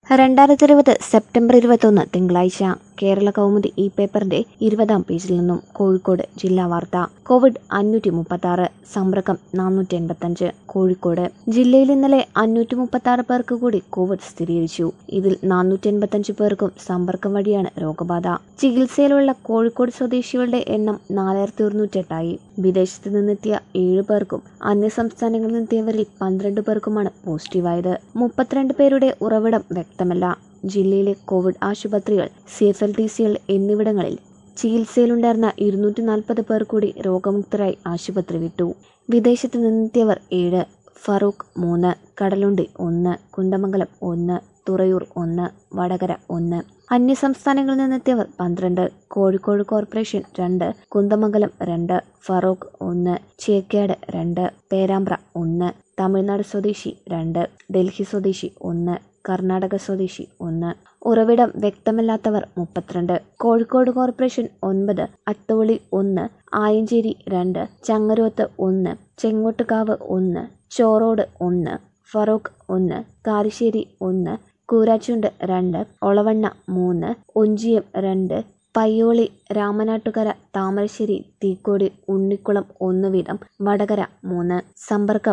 2020 September 21 തിങ്കളാഴ്ച കേരള കൗമുദി ഈ പേപ്പറിന്റെ 20-ാം പേജിൽ നിന്നും കോഴിക്കോട് ജില്ലാ വാർത്ത. കോവിഡ് 536, സമ്പർക്കം 485. കോഴിക്കോട് ജില്ലയിൽ ഇന്നലെ 536 പേർക്ക് കൂടി കോവിഡ് സ്ഥിരീകരിച്ചു. ഇതിൽ 485 പേർക്കും സമ്പർക്കം വഴിയാണ് രോഗബാധ. ചികിത്സയിലുള്ള കോഴിക്കോട് സ്വദേശികളുടെ എണ്ണം 4108 വിദേശത്ത് നിന്നെത്തിയ 7 പേർക്കും അന്യസംസ്ഥാനങ്ങളിൽ നിന്നെത്തിയവരിൽ 12 പേർക്കുമാണ് പോസിറ്റീവായത്. 32 പേരുടെ ഉറവിടം വ്യക്തമല്ല. ജില്ലയിലെ കോവിഡ് ആശുപത്രികൾ, CFLTCകൾ എന്നിവിടങ്ങളിൽ ചികിത്സയിലുണ്ടായിരുന്ന 240 പേർ കൂടി രോഗമുക്തരായി ആശുപത്രി വിട്ടു. വിദേശത്ത് നിന്നെത്തിയവർ 7, ഫറൂഖ് 3, കടലുണ്ടി 1, കുന്ദമംഗലം 1, തുറയൂർ 1, വടകര 1. അന്യസംസ്ഥാനങ്ങളിൽ നിന്നെത്തിയവർ 12, കോഴിക്കോട് കോർപ്പറേഷൻ 2, കുന്ദമംഗലം 2, ഫറൂഖ് 1, ചേക്കാട് 2, പേരാമ്പ്ര 1, തമിഴ്നാട് സ്വദേശി 2, ഡൽഹി സ്വദേശി 1, കർണാടക സ്വദേശി 1. ഉറവിടം വ്യക്തമല്ലാത്തവർ 32. കോഴിക്കോട് കോർപ്പറേഷൻ 9, അത്തോളി 1, ആയഞ്ചേരി 2, ചങ്ങരോത്ത് 1, ചെങ്ങോട്ടുകാവ് 1, ചോറോട് 1, ഫറൂഖ് 1, കാരശ്ശേരി 1, കൂരാച്ചുണ്ട് 2, ഒളവണ്ണ 3, ഒഞ്ചിയം 2, പയ്യോളി, രാമനാട്ടുകര, താമരശ്ശേരി, തീക്കോടി, ഉണ്ണിക്കുളം 1 വീതം, വടകര 3. സമ്പർക്കം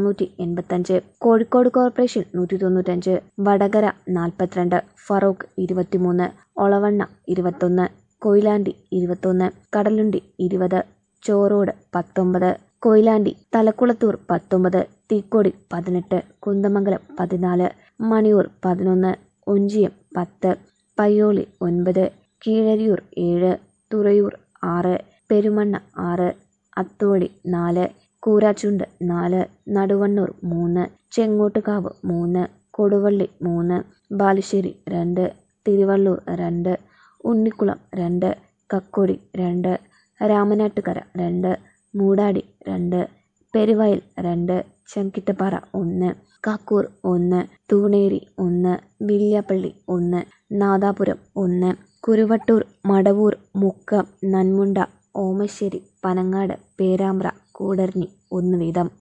485. കോഴിക്കോട് കോർപ്പറേഷൻ 195, വടകര 42, ഫറൂഖ് 23, ഒളവണ്ണ 21, കൊയിലാണ്ടി 21, കടലുണ്ടി 20, ചോറോട് 19, കൊയിലാണ്ടി, തലക്കുളത്തൂർ 19, തീക്കോടി 18, കുന്ദമംഗലം 14, മണിയൂർ 11, ഒഞ്ചിയം 10, പയ്യോളി 9, കീഴരിയൂർ 7, തുറയൂർ 6, പെരുമണ്ണ 6, അത്തോളി 4, കൂരാച്ചുണ്ട് 4, നടുവണ്ണൂർ 3, ചെങ്ങോട്ടുകാവ് 3, കൊടുവള്ളി 3, ബാലുശ്ശേരി 2, തിരുവള്ളൂർ 2, ഉണ്ണിക്കുളം 2, കക്കോടി 2, രാമനാട്ടുകര 2, മൂടാടി 2, പെരുവയൽ 2, ചങ്കിട്ടപ്പാറ 1, കാക്കൂർ 1, തൂണേരി 1, വില്യാപ്പള്ളി 1, നാദാപുരം 1, കുരുവട്ടൂർ, മടവൂർ, മുക്കം, നന്മുണ്ട, ഓമശ്ശേരി, പനങ്ങാട്, പേരാമ്പ്ര, കൂടരഞ്ഞി 1 വീതം.